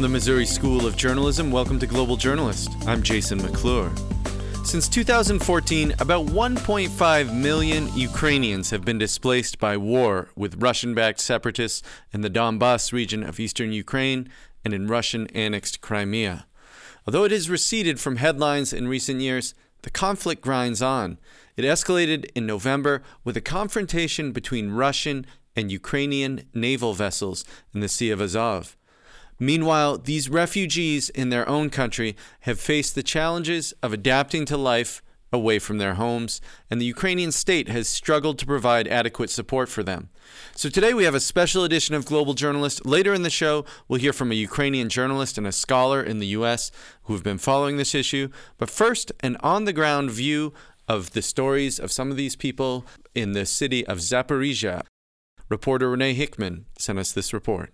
the Missouri School of Journalism, welcome to Global Journalist. I'm Jason McClure. Since 2014, about 1.5 million Ukrainians have been displaced by war with Russian-backed separatists in the Donbas region of eastern Ukraine and in Russian-annexed Crimea. Although it has receded from headlines in recent years, the conflict grinds on. It escalated in November with a confrontation between Russian and Ukrainian naval vessels in the Sea of Azov. Meanwhile, these refugees in their own country have faced the challenges of adapting to life away from their homes, and the Ukrainian state has struggled to provide adequate support for them. So today we have a special edition of Global Journalist. Later in the show, we'll hear from a Ukrainian journalist and a scholar in the U.S. who have been following this issue. But first, an on-the-ground view of the stories of some of these people in the city of Zaporizhia. Reporter Renee Hickman sent us this report.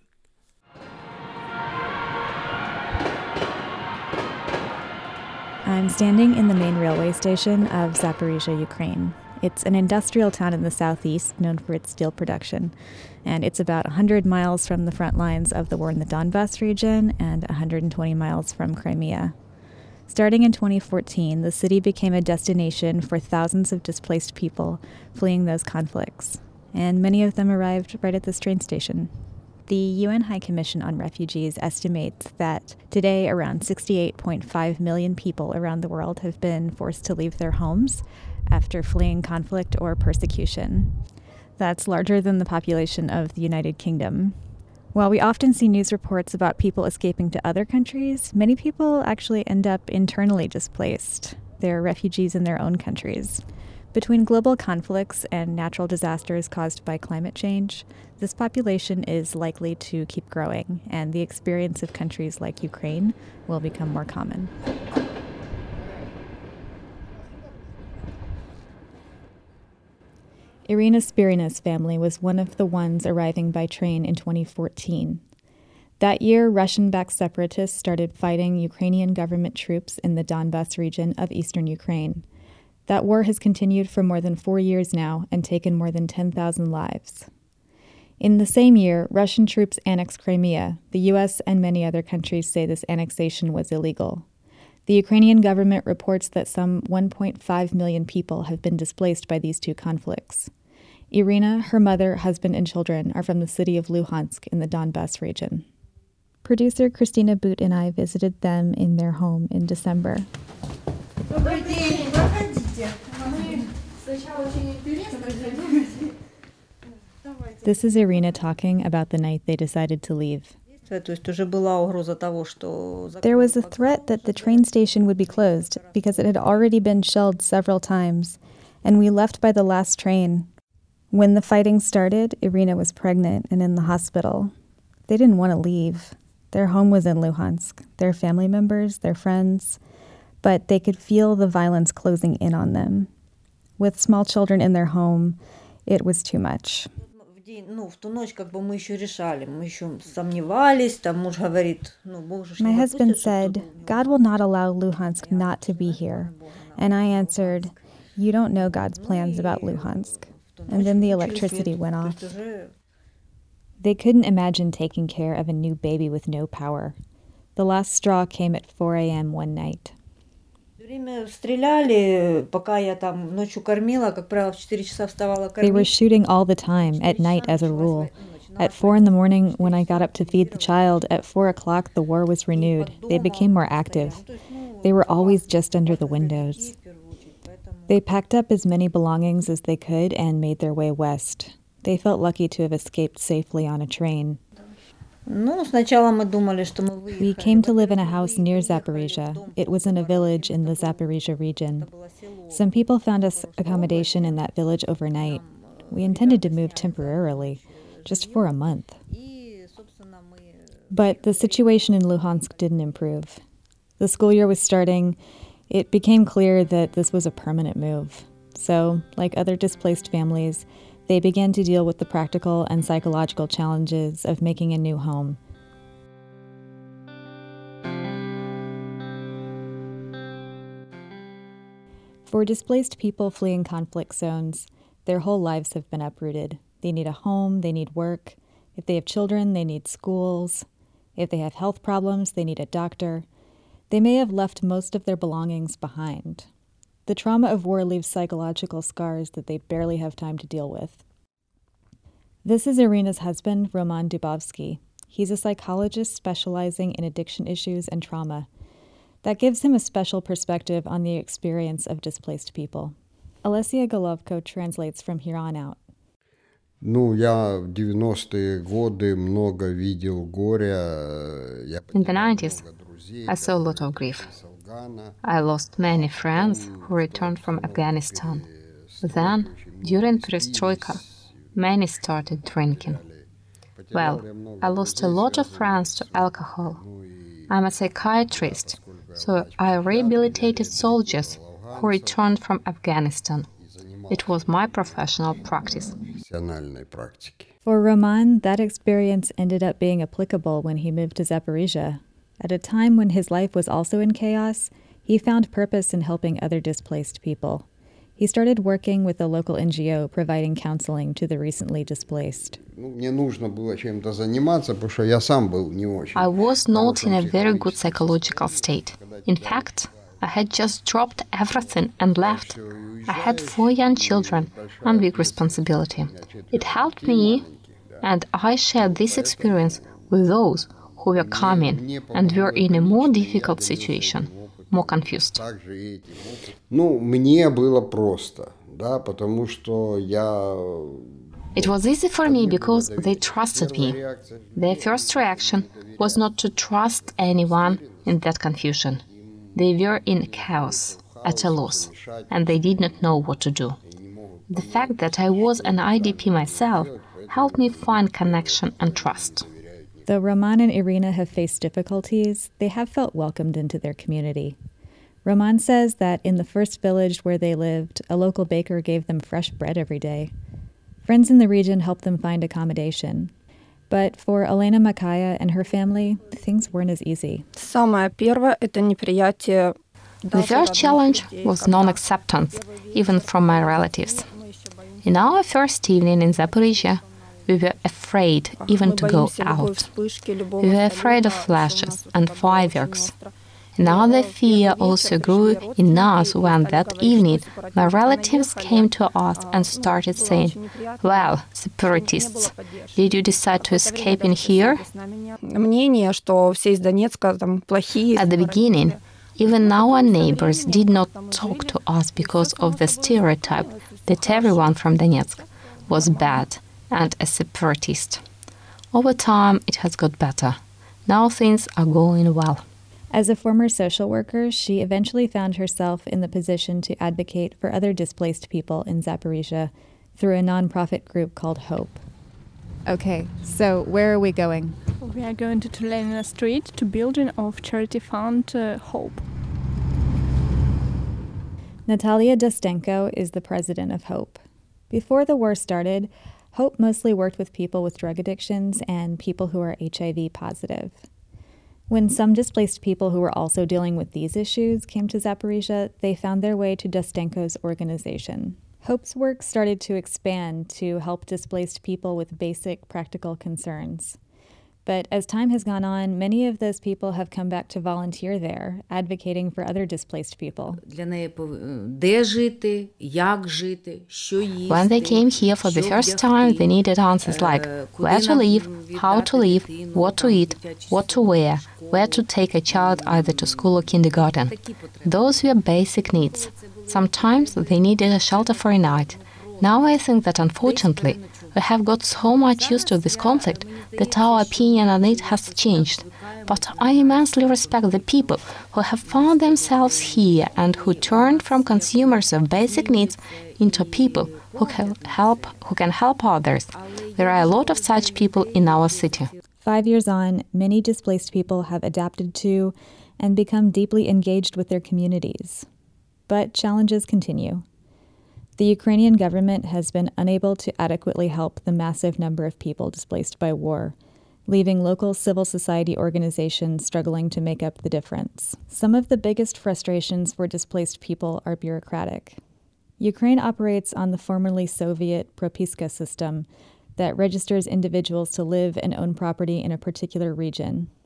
I'm standing in the main railway station of Zaporizhia, Ukraine. It's an industrial town in the southeast known for its steel production, and it's about 100 miles from the front lines of the war in the Donbas region and 120 miles from Crimea. Starting in 2014, the city became a destination for thousands of displaced people fleeing those conflicts, and many of them arrived right at this train station. The UN High Commission on Refugees estimates that today around 68.5 million people around the world have been forced to leave their homes after fleeing conflict or persecution. That's larger than the population of the United Kingdom. While we often see news reports about people escaping to other countries, many people actually end up internally displaced. They're refugees in their own countries. Between global conflicts and natural disasters caused by climate change, this population is likely to keep growing, and the experience of countries like Ukraine will become more common. Irina Spirina's family was one of the ones arriving by train in 2014. That year, Russian-backed separatists started fighting Ukrainian government troops in the Donbas region of eastern Ukraine. That war has continued for more than 4 years now and taken more than 10,000 lives. In the same year, Russian troops annexed Crimea. The U.S. and many other countries say this annexation was illegal. The Ukrainian government reports that some 1.5 million people have been displaced by these two conflicts. Irina, her mother, husband, and children are from the city of Luhansk in the Donbas region. Producer Christina Boot and I visited them in their home in December. This is Irina talking about the night they decided to leave. There was a threat that the train station would be closed because it had already been shelled several times, and we left by the last train. When the fighting started, Irina was pregnant and in the hospital. They didn't want to leave. Their home was in Luhansk, their family members, their friends, but they could feel the violence closing in on them. With small children in their home, it was too much. My husband said, "God will not allow Luhansk not to be here." And I answered, "You don't know God's plans about Luhansk." And then the electricity went off. They couldn't imagine taking care of a new baby with no power. The last straw came at 4 a.m. one night. They were shooting all the time, at night as a rule. At 4 a.m, when I got up to feed the child, at 4 o'clock the war was renewed. They became more active. They were always just under the windows. They packed up as many belongings as they could and made their way west. They felt lucky to have escaped safely on a train. We came to live in a house near Zaporizhia. It was in a village in the Zaporizhia region. Some people found us accommodation in that village overnight. We intended to move temporarily, just for a month. But the situation in Luhansk didn't improve. The school year was starting. It became clear that this was a permanent move. So, like other displaced families, they began to deal with the practical and psychological challenges of making a new home. For displaced people fleeing conflict zones, their whole lives have been uprooted. They need a home, they need work. If they have children, they need schools. If they have health problems, they need a doctor. They may have left most of their belongings behind. The trauma of war leaves psychological scars that they barely have time to deal with. This is Irina's husband, Roman Dubovsky. He's a psychologist specializing in addiction issues and trauma. That gives him a special perspective on the experience of displaced people. Alessia Golovko translates from here on out. Я в 90-е годы много видел горя. In the 90s, I saw a lot of grief. I lost many friends who returned from Afghanistan. Then, during Perestroika, many started drinking. Well, I lost a lot of friends to alcohol. I'm a psychiatrist, so I rehabilitated soldiers who returned from Afghanistan. It was my professional practice. For Roman, that experience ended up being applicable when he moved to Zaporizhia. At a time when his life was also in chaos, he found purpose in helping other displaced people. He started working with a local NGO providing counseling to the recently displaced. I was not in a very good psychological state. In fact, I had just dropped everything and left. I had 4 young children and big responsibility. It helped me, and I shared this experience with those who were coming and were in a more difficult situation, more confused. It was easy for me because they trusted me. Their first reaction was not to trust anyone in that confusion. They were in chaos, at a loss, and they did not know what to do. The fact that I was an IDP myself helped me find connection and trust. Though Roman and Irina have faced difficulties, they have felt welcomed into their community. Roman says that in the first village where they lived, a local baker gave them fresh bread every day. Friends in the region helped them find accommodation. But for Elena Makaya and her family, things weren't as easy. The first challenge was non-acceptance, even from my relatives. In our first evening in Zaporizhia, we were afraid even to go out. We were afraid of flashes and fireworks. Another fear also grew in us when that evening my relatives came to us and started saying, "Well, separatists, did you decide to escape in here?" At the beginning, even our neighbors did not talk to us because of the stereotype that everyone from Donetsk was bad and a separatist. Over time, it has got better. Now things are going well. As a former social worker, she eventually found herself in the position to advocate for other displaced people in Zaporizhia through a nonprofit group called HOPE. Okay, so where are we going? We are going to Lenina Street to building of charity fund HOPE. Natalia Dostenko is the president of HOPE. Before the war started, HOPE mostly worked with people with drug addictions and people who are HIV positive. When some displaced people who were also dealing with these issues came to Zaporizhia, they found their way to Dostenko's organization. HOPE's work started to expand to help displaced people with basic practical concerns. But as time has gone on, many of those people have come back to volunteer there, advocating for other displaced people. When they came here for the first time, they needed answers like where to live, how to live, what to eat, what to wear, where to take a child either to school or kindergarten. Those were basic needs. Sometimes they needed a shelter for a night. Now I think that unfortunately, we have got so much used to this conflict that our opinion on it has changed. But I immensely respect the people who have found themselves here and who turned from consumers of basic needs into people who can help others. There are a lot of such people in our city. 5 years on, many displaced people have adapted to and become deeply engaged with their communities. But challenges continue. The Ukrainian government has been unable to adequately help the massive number of people displaced by war, leaving local civil society organizations struggling to make up the difference. Some of the biggest frustrations for displaced people are bureaucratic. Ukraine operates on the formerly Soviet Propiska system that registers individuals to live and own property in a particular region.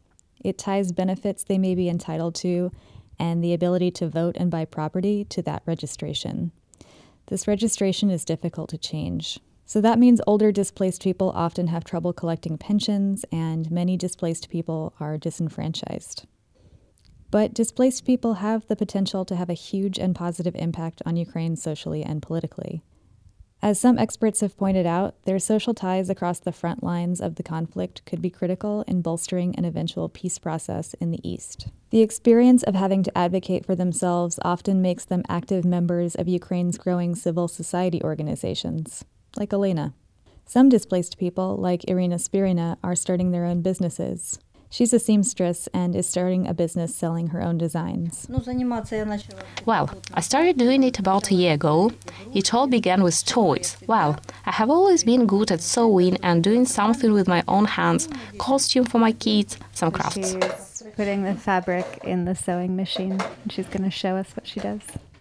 It ties benefits they may be entitled to and the ability to vote and buy property to that registration. This registration is difficult to change. So that means older displaced people often have trouble collecting pensions, and many displaced people are disenfranchised. But displaced people have the potential to have a huge and positive impact on Ukraine socially and politically. As some experts have pointed out, their social ties across the front lines of the conflict could be critical in bolstering an eventual peace process in the East. The experience of having to advocate for themselves often makes them active members of Ukraine's growing civil society organizations, like Elena. Some displaced people, like Irina Spirina, are starting their own businesses. She's a seamstress and is starting a business selling her own designs. Well, I started doing it about a year ago. It all began with toys. Well, I have always been good at sewing and doing something with my own hands, costume for my kids, some crafts. She's putting the fabric in the sewing machine, and she's going to show us what she does.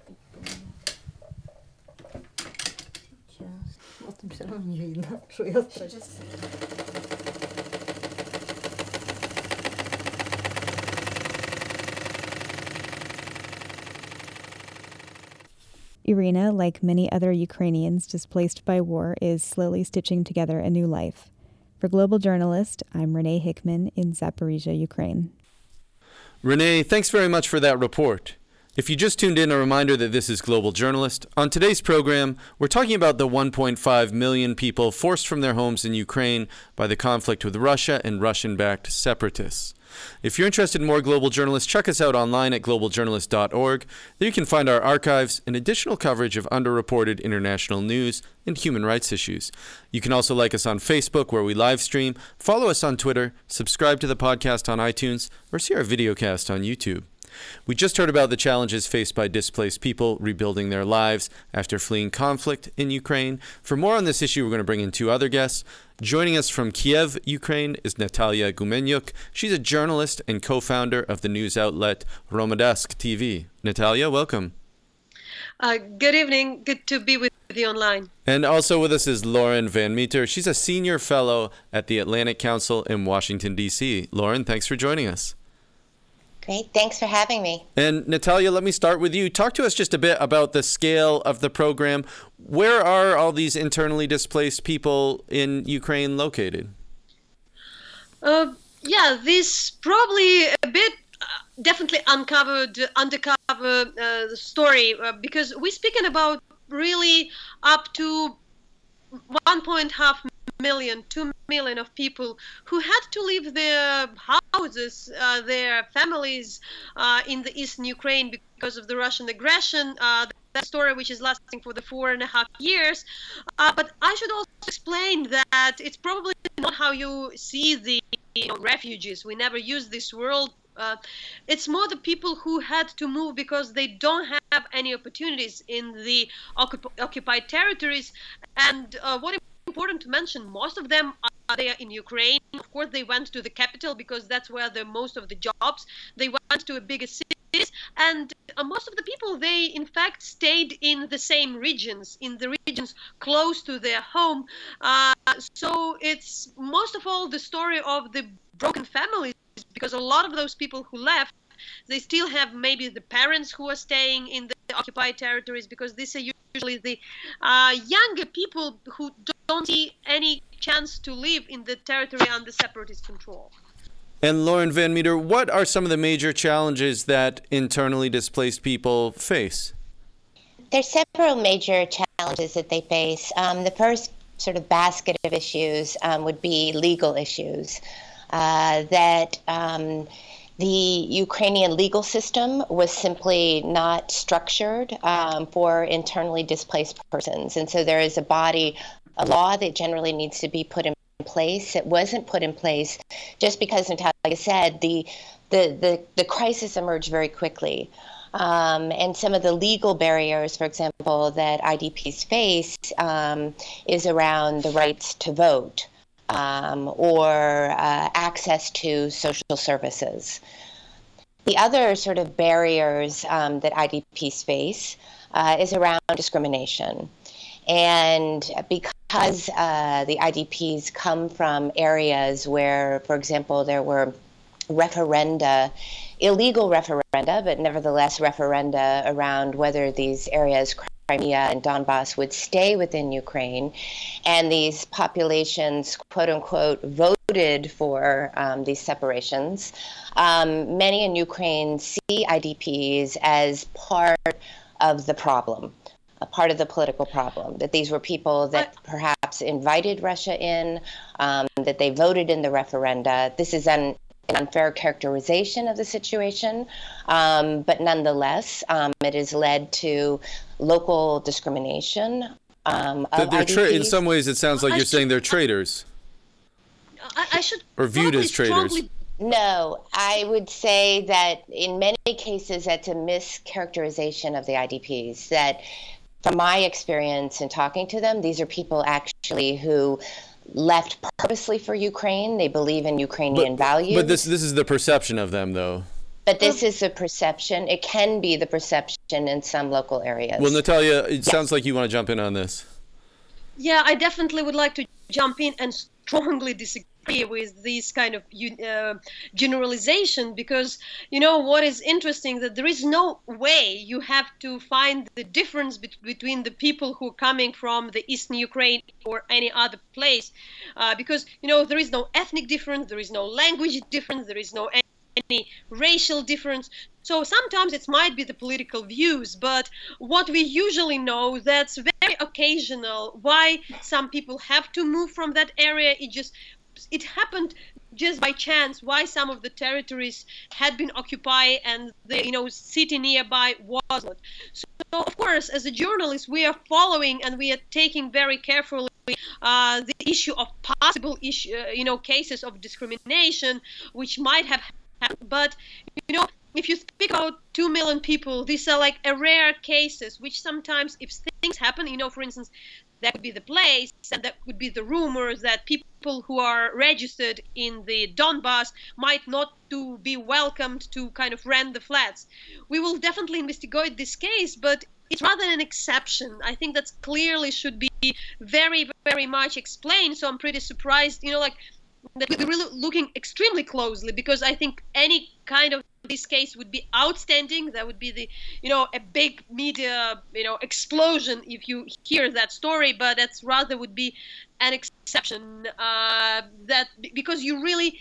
Irina, like many other Ukrainians displaced by war, is slowly stitching together a new life. For Global Journalist, I'm Renee Hickman in Zaporizhzhia, Ukraine. Renee, thanks very much for that report. If you just tuned in, a reminder that this is Global Journalist. On today's program, we're talking about the 1.5 million people forced from their homes in Ukraine by the conflict with Russia and Russian-backed separatists. If you're interested in more Global Journalists, check us out online at globaljournalist.org. There you can find our archives and additional coverage of underreported international news and human rights issues. You can also like us on Facebook, where we live stream, follow us on Twitter, subscribe to the podcast on iTunes, or see our videocast on YouTube. We just heard about the challenges faced by displaced people rebuilding their lives after fleeing conflict in Ukraine. For more on this issue, we're going to bring in two other guests. Joining us from Kiev, Ukraine, is Natalia Gumenyuk. She's a journalist and co-founder of the news outlet Hromadsk TV. Natalia, welcome. Good evening. Good to be with you online. And also with us is Lauren Van Meter. She's a senior fellow at the Atlantic Council in Washington, D.C. Lauren, thanks for joining us. Great. Thanks for having me. And Natalia, let me start with you. Talk to us just a bit about the scale of the program. Where are all these internally displaced people in Ukraine located? This probably a bit definitely undercover story because we're speaking about really up to 1.5 million, 2 million of people who had to leave their houses, their families in the eastern Ukraine because of the Russian aggression. That story, which is lasting for the 4.5 years. But I should also explain that it's probably not how you see the refugees. We never use this word. It's more the people who had to move because they don't have any opportunities in the occupied territories. And what important to mention, most of them are there in Ukraine. Of course, they went to the capital because that's where most of the jobs. They went to a bigger cities, and most of the people, they in fact stayed in the same regions, in the regions close to their home. So it's most of all the story of the broken families, because a lot of those people who left, they still have maybe the parents who are staying in the occupied territories, because these are usually the younger people who don't see any chance to live in the territory under separatist control. And Lauren Van Meter, what are some of the major challenges that internally displaced people face? There's several major challenges that they face. The first sort of basket of issues would be legal issues. The Ukrainian legal system was simply not structured for internally displaced persons. And so there is a law that generally needs to be put in place. It wasn't put in place just because, Natalia said, the crisis emerged very quickly. And some of the legal barriers, for example, that IDPs face is around the rights to vote. Or access to social services. The other sort of barriers that IDPs face is around discrimination. And because the IDPs come from areas where, for example, there were referenda, illegal referenda, but nevertheless referenda around whether these areas, Crimea and Donbass, would stay within Ukraine. And these populations, quote unquote, voted for these separations. Many in Ukraine see IDPs as part of the problem, a part of the political problem, that these were people that perhaps invited Russia in, that they voted in the referenda. This is an unfair characterization of the situation, but nonetheless, it has led to local discrimination of IDPs. In some ways, it sounds like you're saying they're traitors. I should or viewed as traitors. No, I would say that in many cases, that's a mischaracterization of the IDPs. That, from my experience in talking to them, these are people actually who left purposely for Ukraine. They believe in Ukrainian values. But this is the perception of them, though. But this is the perception. It can be the perception in some local areas. Well, Natalia, it sounds like you want to jump in on this. Yeah, I definitely would like to jump in and strongly disagree with this kind of generalization, because what is interesting, that there is no way you have to find the difference between the people who are coming from the eastern Ukraine or any other place, because there is no ethnic difference, there is no language difference, there is no any racial difference. So sometimes it might be the political views, but what we usually know, that's very occasional. Why some people have to move from that area, it happened just by chance. Why some of the territories had been occupied and the city nearby wasn't. So of course, as a journalist, we are following and we are taking very carefully the issue of possible cases of discrimination which might have happened. But if you speak about 2 million people, these are like a rare cases, which sometimes if things happen, for instance, that would be the place, and that would be the rumors that people who are registered in the Donbass might not to be welcomed to kind of rent the flats. We will definitely investigate this case, but it's rather an exception. I think that clearly should be very, very much explained. So I'm pretty surprised, that we're really looking extremely closely, because I think any kind of this case would be outstanding. That would be the, a big media, explosion if you hear that story, but that's rather would be an exception, that because you really,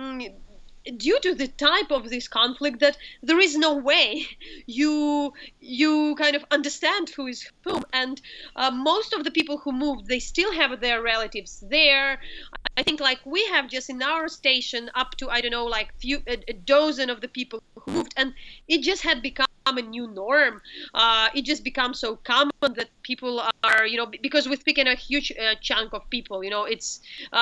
due to the type of this conflict, that there is no way you kind of understand who is whom, and most of the people who moved, they still have their relatives there. I think like we have just in our station up to, I don't know, like a dozen of the people who moved, and it just had become a new norm. It just becomes so common that people are, because we're speaking a huge chunk of people, it's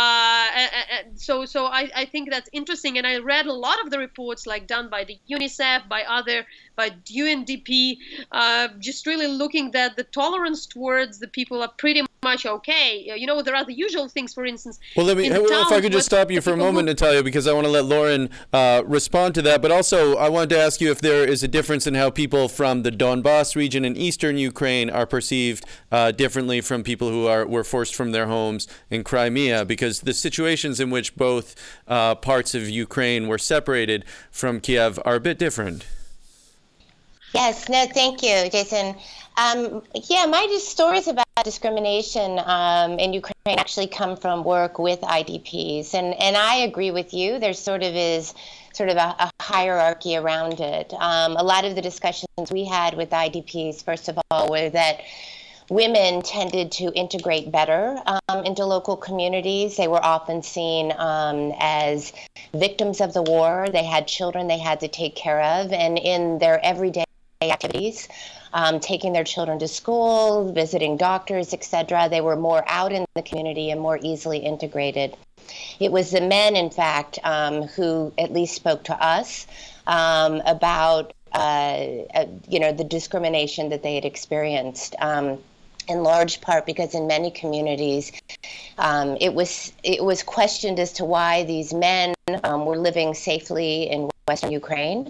so I think that's interesting. And I read a lot of the reports like done by the UNICEF, by UNDP, just really looking that the tolerance towards the people are pretty much okay. There are the usual things, for instance. Well, if I could just stop you for a moment, Natalia, because I want to let Lauren respond to that. But also, I wanted to ask you if there is a difference in how people from the Donbass region in eastern Ukraine are perceived differently from people who were forced from their homes in Crimea, because the situations in which both parts of Ukraine were separated from Kiev are a bit different. Yes, no, thank you, Jason. My stories about discrimination in Ukraine actually come from work with IDPs, and I agree with you. There sort of a hierarchy around it. A lot of the discussions we had with IDPs, first of all, were that women tended to integrate better into local communities. They were often seen as victims of the war. They had children they had to take care of, and in their everyday activities, taking their children to school, visiting doctors, etc., they were more out in the community and more easily integrated. It was the men, in fact, who at least spoke to us about the discrimination that they had experienced. In large part because in many communities, it was questioned as to why these men were living safely in Western Ukraine,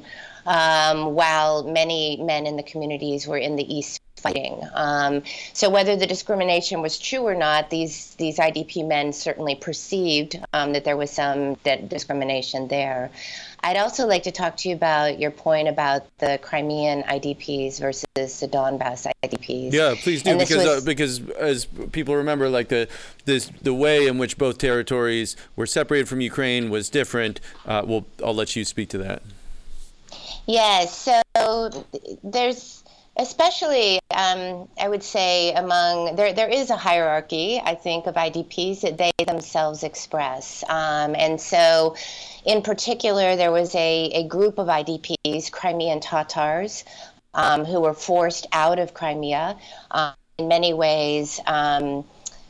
while many men in the communities were in the east fighting. So whether the discrimination was true or not, these IDP men certainly perceived that there was some discrimination there. I'd also like to talk to you about your point about the Crimean IDPs versus the Donbass IDPs. Yeah, please do, because as people remember, like the way in which both territories were separated from Ukraine was different. I'll let you speak to that. Yes, so there's especially, I would say, there is a hierarchy, I think, of IDPs that they themselves express. And so, in particular, there was a group of IDPs, Crimean Tatars, who were forced out of Crimea. In many ways, and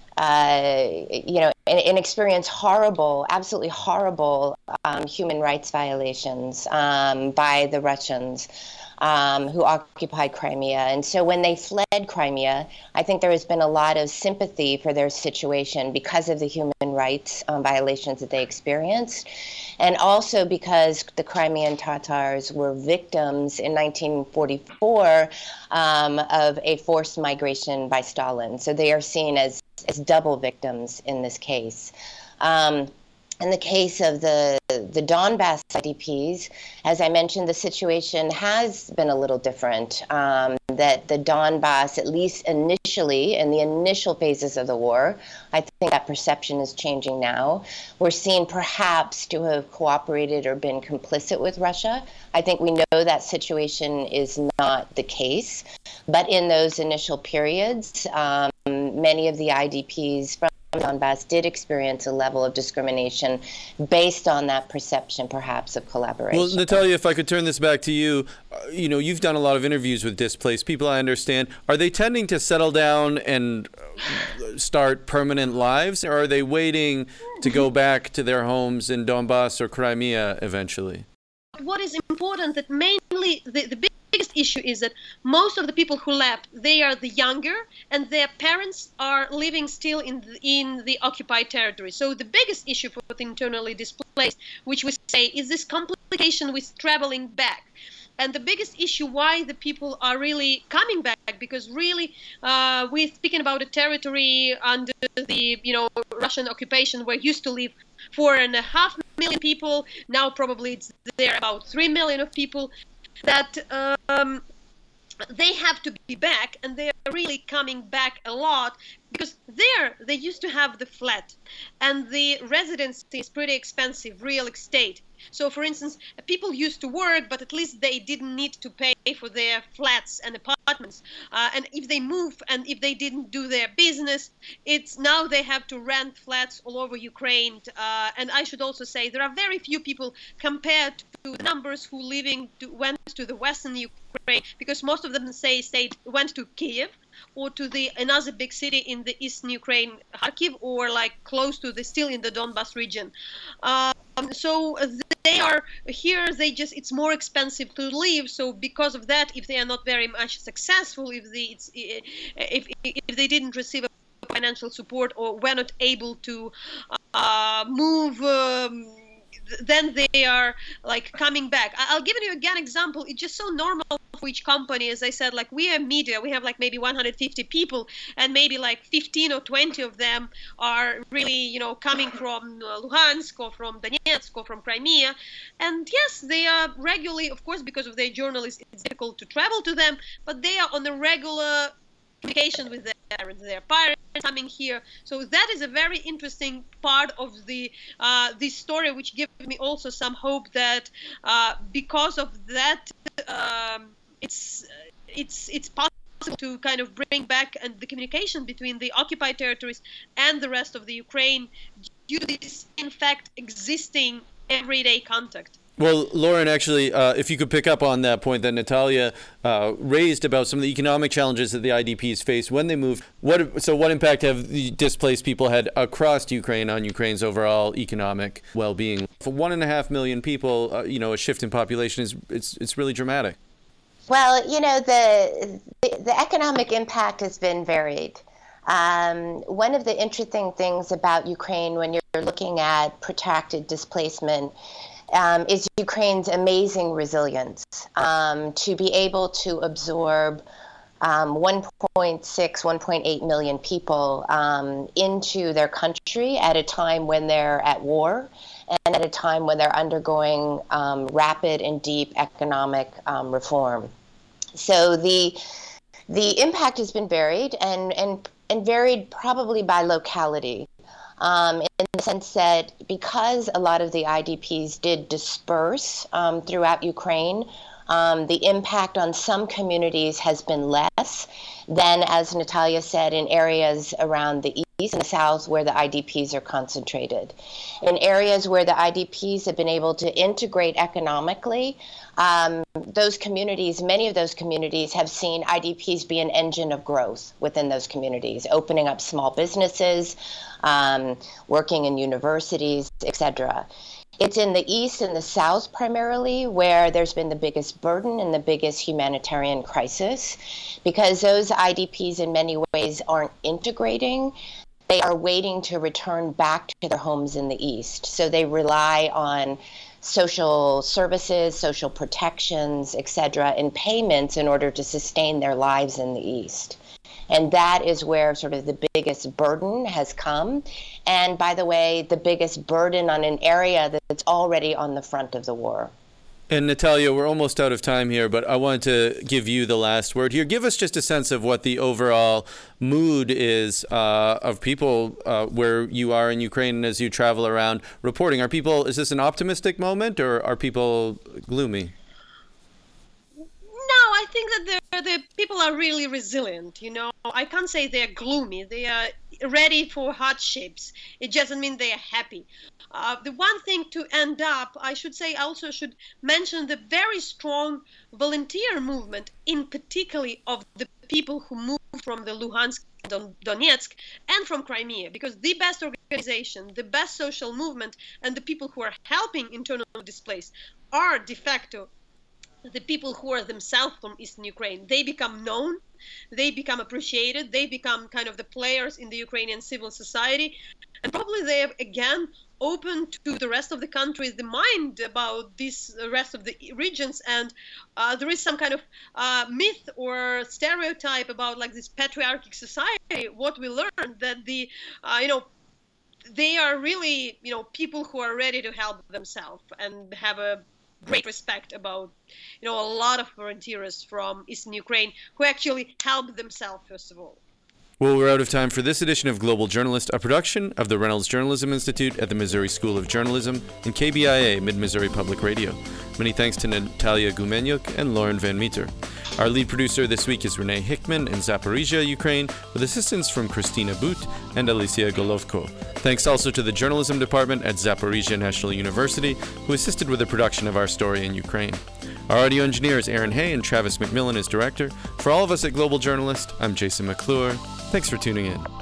experience absolutely horrible human rights violations by the Russians who occupied Crimea. And so when they fled Crimea, I think there has been a lot of sympathy for their situation because of the human rights violations that they experienced, and also because the Crimean Tatars were victims in 1944 of a forced migration by Stalin. So they are seen as double victims in this case. In the case of the Donbass IDPs, as I mentioned, the situation has been a little different. That the Donbass, at least initially, in the initial phases of the war, I think that perception is changing now. We're seen perhaps to have cooperated or been complicit with Russia. I think we know that situation is not the case. But in those initial periods, many of the IDPs from Donbass did experience a level of discrimination based on that perception, perhaps, of collaboration. Well, Natalia, if I could turn this back to you, you've done a lot of interviews with displaced people, I understand. Are they tending to settle down and start permanent lives, or are they waiting to go back to their homes in Donbass or Crimea eventually? What is important that mainly the biggest issue is that most of the people who left, they are the younger, and their parents are living still in the occupied territory. So the biggest issue for the internally displaced, which we say, is this complication with traveling back. And the biggest issue why the people are really coming back, because really we're speaking about a territory under the Russian occupation where used to live 4.5 million people. Now probably it's there about 3 million of people that they have to be back, and they are really coming back a lot because they used to have the flat, and the residency is pretty expensive, real estate. So, for instance, people used to work, but at least they didn't need to pay for their flats and apartments. And if they move and if they didn't do their business, it's now they have to rent flats all over Ukraine. And I should also say there are very few people compared to the numbers who went to the Western Ukraine, because most of them went to Kiev or to another big city in the eastern Ukraine, Kharkiv, or like close to still in the Donbass region. So they are here. It's more expensive to live. So because of that, if they are not very much successful, if they didn't receive financial support or were not able to move. Then they are like coming back. I'll give you again example. It's just so normal for each company. As I said, like we are media, we have like maybe 150 people, and maybe like 15 or 20 of them are really, coming from Luhansk or from Donetsk or from Crimea. And yes, they are regularly, of course, because of their journalists, it's difficult to travel to them, but they are on a regular communication with their parents coming here. So that is a very interesting part of this story, which gives me also some hope that because of that, it's possible to kind of bring back the communication between the occupied territories and the rest of the Ukraine due to this, in fact, existing everyday contact. Well, Lauren, actually, if you could pick up on that point that Natalia raised about some of the economic challenges that the IDPs face when they move, what impact have the displaced people had across Ukraine on Ukraine's overall economic well-being? For 1.5 million people, a shift in population it's really dramatic. Well, the economic impact has been varied. One of the interesting things about Ukraine when you're looking at protracted displacement is Ukraine's amazing resilience to be able to absorb 1.8 million people into their country at a time when they're at war and at a time when they're undergoing rapid and deep economic reform. So the impact has been varied and varied probably by locality. In the sense that because a lot of the IDPs did disperse throughout Ukraine, the impact on some communities has been less than, as Natalia said, in areas around the east and the south where the IDPs are concentrated. In areas where the IDPs have been able to integrate economically, those communities, many of those communities have seen IDPs be an engine of growth within those communities, opening up small businesses, working in universities, etc. It's in the east and the south primarily where there's been the biggest burden and the biggest humanitarian crisis, because those IDPs in many ways aren't integrating. They are waiting to return back to their homes in the east. So they rely on social services, social protections, etc., and payments in order to sustain their lives in the east. And that is where sort of the biggest burden has come. And by the way, the biggest burden on an area that's already on the front of the war. And Natalia, we're almost out of time here, but I wanted to give you the last word here. Give us just a sense of what the overall mood is of people where you are in Ukraine as you travel around reporting. Is this an optimistic moment or are people gloomy? No, I think that the people are really resilient. I can't say they're gloomy. They are ready for hardships. It doesn't mean they are happy. The one thing to end up, I should say, also should mention the very strong volunteer movement, in particularly of the people who moved from the Luhansk, Donetsk, and from Crimea, because the best organization, the best social movement, and the people who are helping internally displaced are de facto the people who are themselves from Eastern Ukraine. They become known, they become appreciated, they become kind of the players in the Ukrainian civil society, and probably they have again opened to the rest of the country the mind about this rest of the regions, and there is some kind of myth or stereotype about like this patriarchic society. What we learned that they are really people who are ready to help themselves and have a great respect about a lot of volunteers from Eastern Ukraine who actually help themselves first of all. Well, we're out of time for this edition of Global Journalist, a production of the Reynolds Journalism Institute at the Missouri School of Journalism and KBIA Mid-Missouri Public Radio. Many thanks to Natalia Gumenyuk and Lauren Van Meter. Our lead producer this week is Renee Hickman in Zaporizhia, Ukraine, with assistance from Christina Boot and Alicia Golovko. Thanks also to the journalism department at Zaporizhia National University, who assisted with the production of our story in Ukraine. Our audio engineer is Aaron Hay and Travis McMillan is director. For all of us at Global Journalist, I'm Jason McClure. Thanks for tuning in.